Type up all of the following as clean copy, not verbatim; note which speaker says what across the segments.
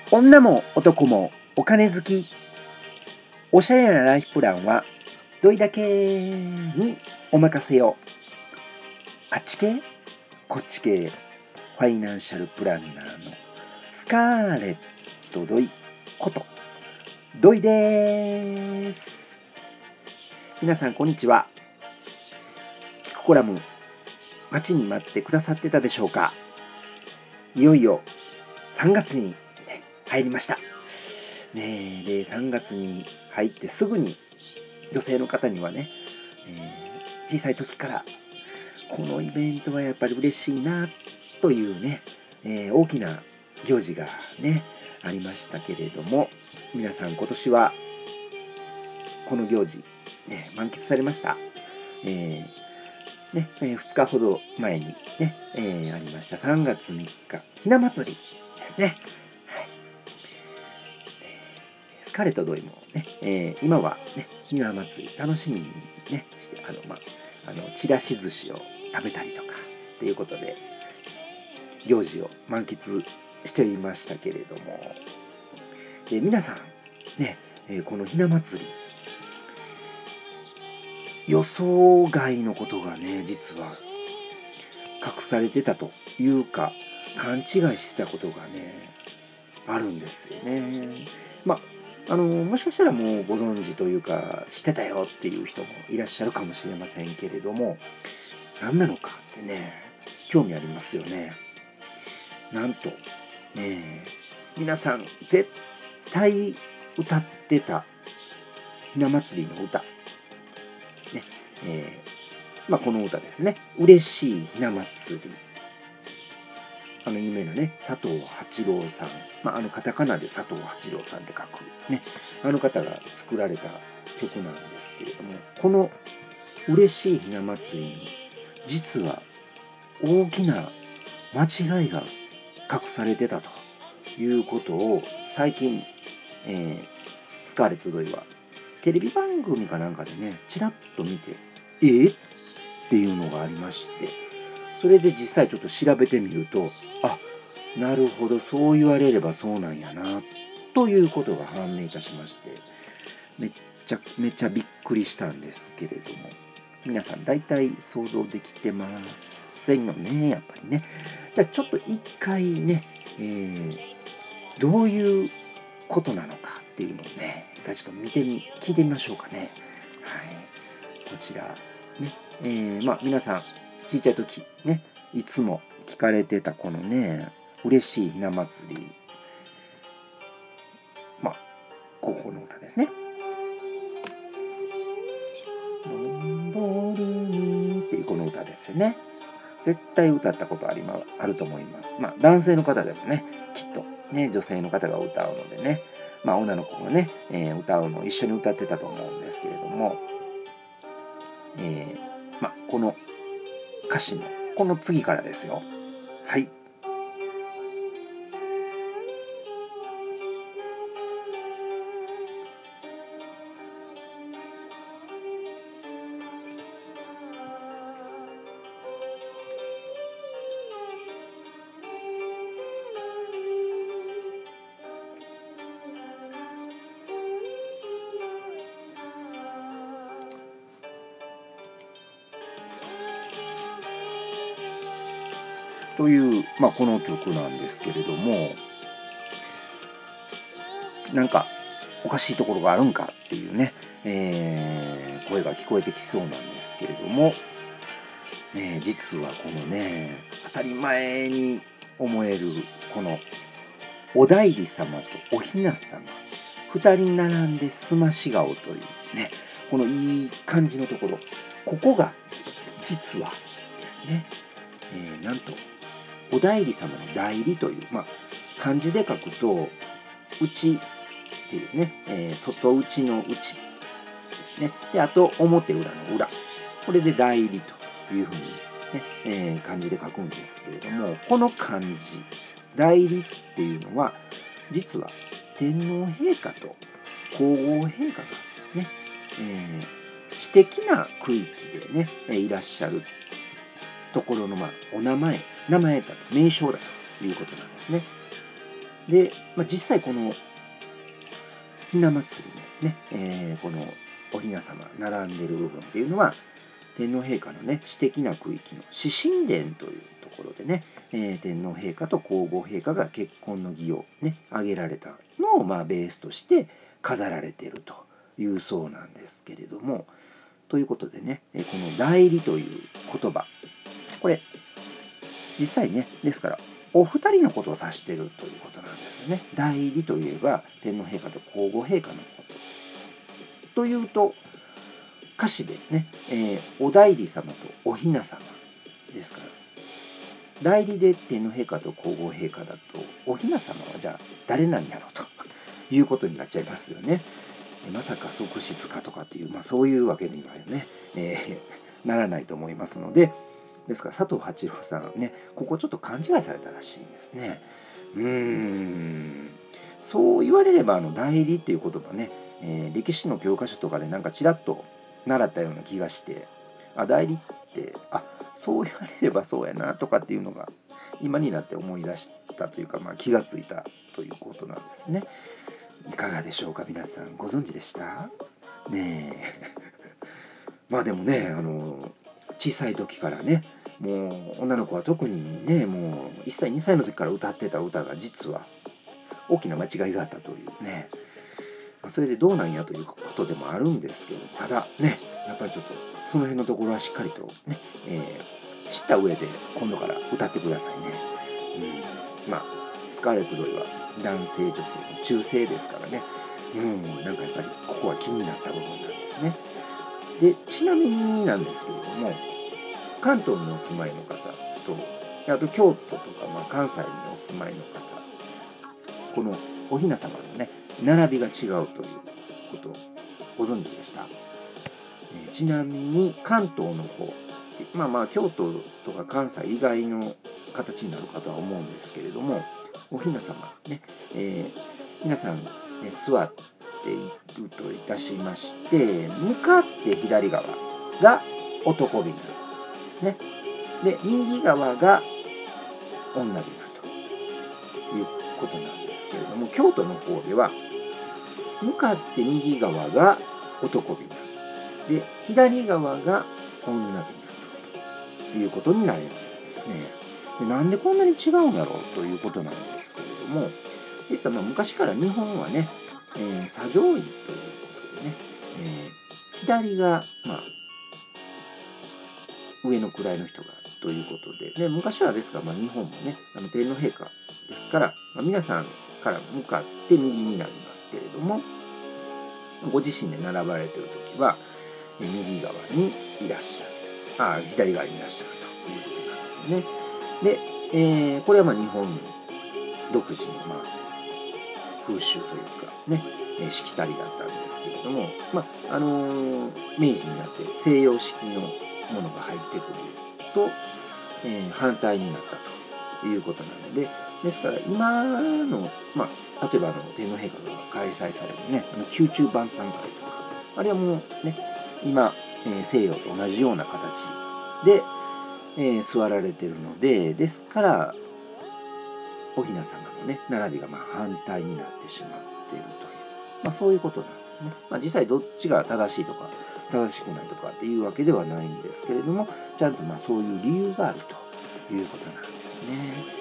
Speaker 1: 女も男もお金好き。おしゃれなライフプランはどいだけにお任せよ。あっち系こっち系ファイナンシャルプランナーのスカーレットドイことドイです。皆さんこんにちは。キクコラム待ちに待ってくださってたでしょうか。いよいよ3月に入りました。ね、で3月に入ってすぐに女性の方にはね、小さい時からこのイベントはやっぱり嬉しいなというね、大きな行事がねありましたけれども、皆さん今年はこの行事、ね、満喫されました。2日ほど前にね、ありました3月3日ひな祭りですね。はい、スカーレットドイもね、今はねひな祭り楽しみにねしてちらし寿司を食べたりとかっていうことで行事を満喫していましたけれども、で皆さんね、このひな祭り予想外のことがね実は隠されてたというか勘違いしてたことがねあるんですよね。もしかしたらもうご存知というか知ってたよっていう人もいらっしゃるかもしれませんけれども、何なのかってね興味ありますよね。なんとね皆さん絶対歌ってたひな祭りの歌ね、この歌ですね。嬉しいひな祭り、有名なね佐藤八郎さん、カタカナで佐藤八郎さんって書くねあの方が作られた曲なんですけれども、この嬉しいひな祭りに実は大きな間違いが隠されてたということを最近、スカーレット・ドイはテレビ番組かなんかでねちらっと見てっていうのがありまして、それで実際ちょっと調べてみると、なるほどそう言われればそうなんやなということが判明いたしまして、めっちゃびっくりしたんですけれども、皆さん大体想像できてませんよねやっぱりね。じゃあちょっと一回ね、どういうことなのかっていうのをね一回ちょっと聞いてみましょうかね。はい、こちらね、皆さんちっちゃい時ねいつも聞かれてたこのね嬉しいひな祭り、ここの歌ですね。のぼりにっていうこの歌ですよね。絶対歌ったことあると思います。男性の方でもねきっとね女性の方が歌うのでね、女の子がね、歌うのを一緒に歌ってたと思うんですけれども、この歌詞のこの次からですよ。はい。という、この曲なんですけれども、なんかおかしいところがあるんかっていうね、声が聞こえてきそうなんですけれども、実はこのね当たり前に思えるこのお内裏様とお雛様2人並んで澄まし顔というねこのいい感じのところ、ここが実はですね、なんとお内裏様の代理という、漢字で書くと内っていうね、外内の内ですね。であと表裏の裏、これで代理というふうにね、漢字で書くんですけれども、この漢字代理っていうのは実は天皇陛下と皇后陛下がね、私的な区域でねいらっしゃるところのお名前だと名称だということなんですね。 で、実際このひな祭りのね、このおひな様並んでる部分っていうのは天皇陛下のね私的な区域の私神殿というところでね、天皇陛下と皇后陛下が結婚の儀をね挙げられたのをベースとして飾られているというそうなんですけれども、ということでね、この代理という言葉、これ実際ね、ですからお二人のことを指しているということなんですよね。代理といえば天皇陛下と皇后陛下のことというと、歌詞でね、お代理様とお雛様ですから、代理で天皇陛下と皇后陛下だとお雛様はじゃあ誰なんやろうということになっちゃいますよね。まさか側室かとかっていう、そういうわけにはね、ならないと思いますので、ですから佐藤八郎さんね、ここちょっと勘違いされたらしいんですね。そう言われれば代理っていう言葉ね、歴史の教科書とかでなんかちらっと習ったような気がして、代理ってそう言われればそうやなとかっていうのが今になって思い出したというか、気がついたということなんですね。いかがでしょうか、皆さんご存知でしたねえ。でもね、小さい時からね、もう女の子は特にね、もう1歳2歳の時から歌ってた歌が実は大きな間違いがあったというね、それでどうなんやということでもあるんですけど、ただね、やっぱりちょっとその辺のところはしっかりとね、知った上で今度から歌ってくださいね。スカーレット・ドイは男性女性の中性ですからね、なんかやっぱりここは気になった部分なんですね。で、ちなみになんですけれども、関東にお住まいの方と、あと京都とか、関西にお住まいの方、このお雛様のね並びが違うということをご存知でした？ちなみに関東の方、京都とか関西以外の形になるかとは思うんですけれども、お雛様ね、皆さん、座っているといたしまして、向かって左側が男雛ですね。で、右側が女雛ということなんですけれども、京都の方では向かって右側が男雛で左側が女雛ということになるんですね。で、なんでこんなに違うんだろうということなんですけれども、実は昔から日本はね、左上位ということでね、左が、上の位の人がということで、昔はですから、日本もね天皇陛下ですから、皆さんから向かって右になりますけれども、ご自身で並ばれている時は右側にいらっしゃる、左側にいらっしゃるということなんですね。で、これは日本独自の風習というかね、しきたりだったんですけれども、明治になって西洋式のものが入ってくると、反対になったということなので、ですから今の、例えば天皇陛下が開催されるね宮中晩餐会とか、あれはもうね今、西洋と同じような形で、座られてるので、ですからお雛様のね並びが反対になってしまっているという、そういうことなんですね。実際どっちが正しいとか正しくないとかっていうわけではないんですけれども、ちゃんとそういう理由があるということなんですね。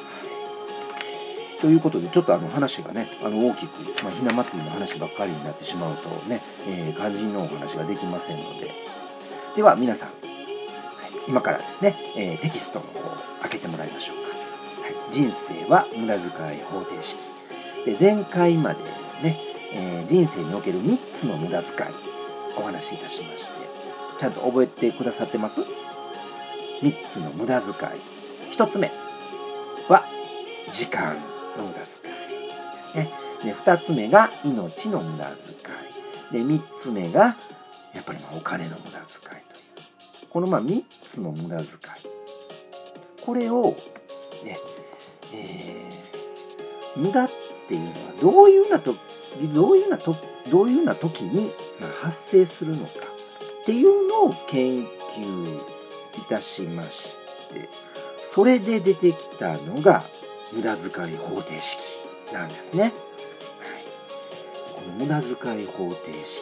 Speaker 1: ということでちょっと話がね大きく、ひな祭りの話ばっかりになってしまうとね、肝心のお話ができませんので、では皆さん、今からですね、テキストの方を開けてもらいましょうか。人生は無駄遣い方程式で、前回までね、人生における3つの無駄遣いお話しいたしまして、ちゃんと覚えてくださってます？ 3 つの無駄遣い、1つ目は時間の無駄遣いですね。で、2つ目が命の無駄遣いで、3つ目がやっぱりお金の無駄遣いという、この3つの無駄遣い、これをね、無駄っていうのはどういうような時に発生するのかっていうのを研究いたしまして、それで出てきたのが無駄遣い方程式なんですね。はい、この無駄遣い方程式、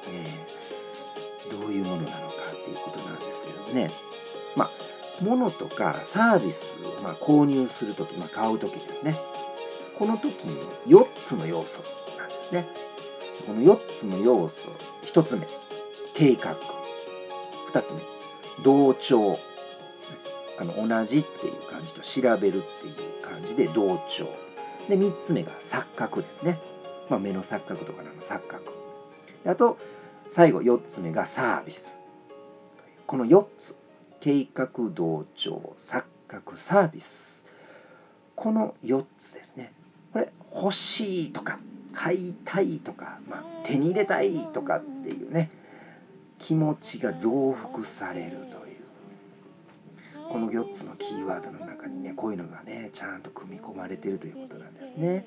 Speaker 1: どういうものなのかっていうことなんですけどね。物とかサービスを購入するとき、買うときですね。この時に4つの要素なんですね。この4つの要素、1つ目、計画。2つ目、同調。同じっていう感じと調べるっていう感じで同調。で、3つ目が錯覚ですね。目の錯覚とかの錯覚。あと、最後4つ目がサービス。この4つ、計画、同調、錯覚、サービス。この4つですね。これ、欲しいとか、買いたいとか、手に入れたいとかっていうね、気持ちが増幅されるという。この4つのキーワードの中にね、こういうのがね、ちゃんと組み込まれているということなんですね。はい、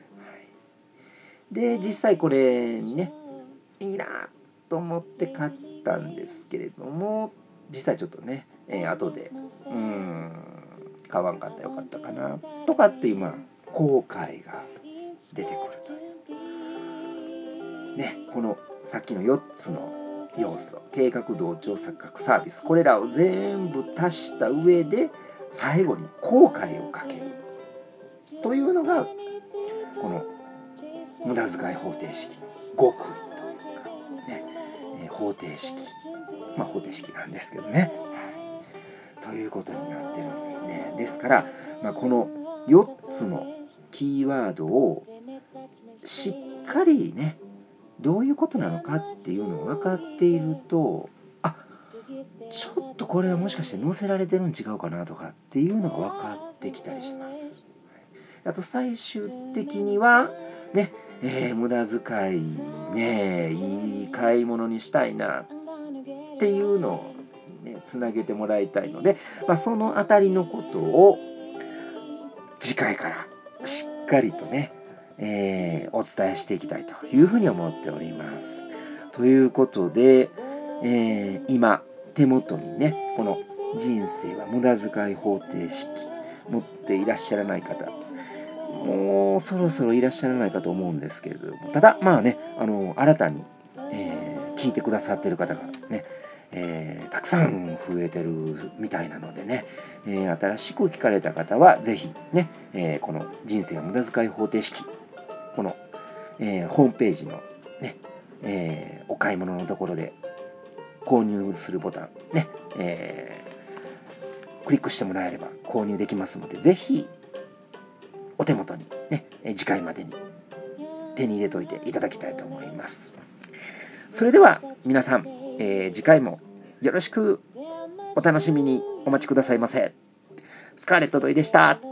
Speaker 1: で、実際これね、いいなと思って買ったんですけれども、実際ちょっとね、後で買わんかったらよかったかなとかっていう後悔が出てくるというね。このさっきの4つの要素、計画、同調、錯覚、サービス、これらを全部足した上で最後に後悔をかけるというのがこの無駄遣い方程式の極意というかね、方程式、方程式なんですけどね、ということになってるんですね。ですから、この4つのキーワードをしっかりね、どういうことなのかっていうのを分かっていると、ちょっとこれはもしかして載せられてるん違うかなとかっていうのが分かってきたりします。あと最終的にはね、無駄遣いね、いい買い物にしたいなっていうのをね、つなげてもらいたいので、そのあたりのことを次回からしっかりとね、お伝えしていきたいというふうに思っております。ということで、今手元にね、この人生は無駄遣い方程式持っていらっしゃらない方、もうそろそろいらっしゃらないかと思うんですけれども、ただ新たに、聞いてくださっている方がね、たくさん増えてるみたいなのでね、新しく聞かれた方はぜひね、この人生は無駄遣い方程式、この、ホームページのね、お買い物のところで購入するボタンね、クリックしてもらえれば購入できますので、ぜひお手元にね、次回までに手に入れといていただきたいと思います。それでは皆さん、次回もよろしくお楽しみにお待ちくださいませ。スカーレット土井でした。